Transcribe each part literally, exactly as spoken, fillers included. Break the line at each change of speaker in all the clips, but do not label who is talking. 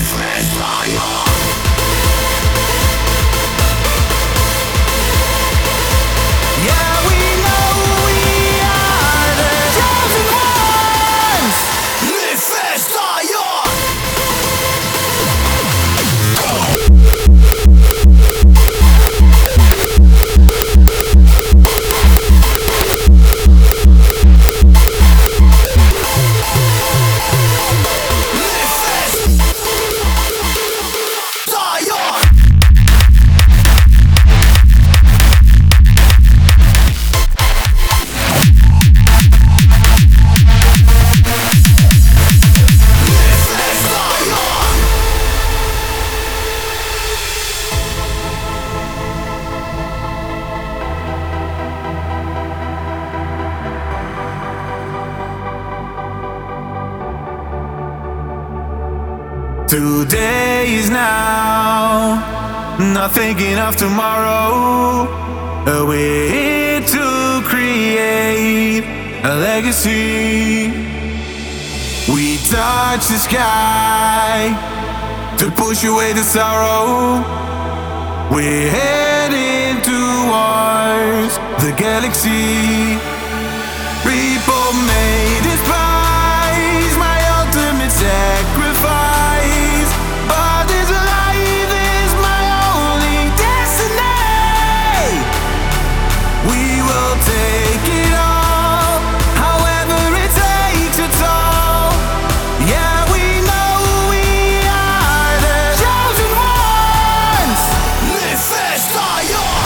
Today is now, not thinking of tomorrow. We're here to create a legacy. We touch the sky to push away the sorrow. We're heading towards the galaxy. People may despise my ultimate sacrifice, but this life is my only destiny. We will take it all, however it takes a toll. Yeah, we know we are the chosen ones. Live fast, die young.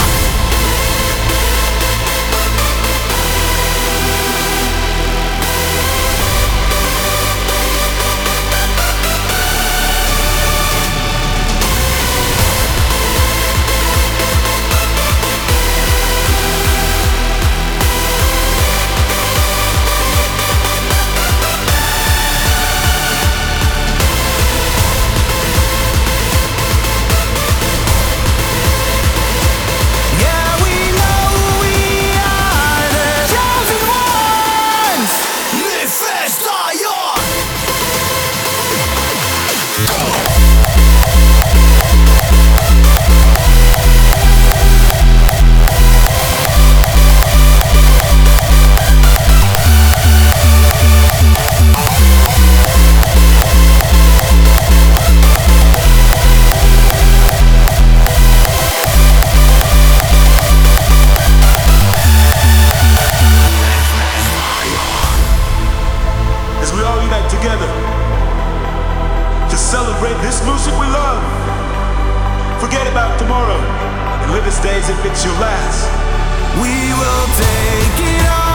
Together to celebrate this music we love. Forget about tomorrow and live this day as if it's your last.
We will take it all.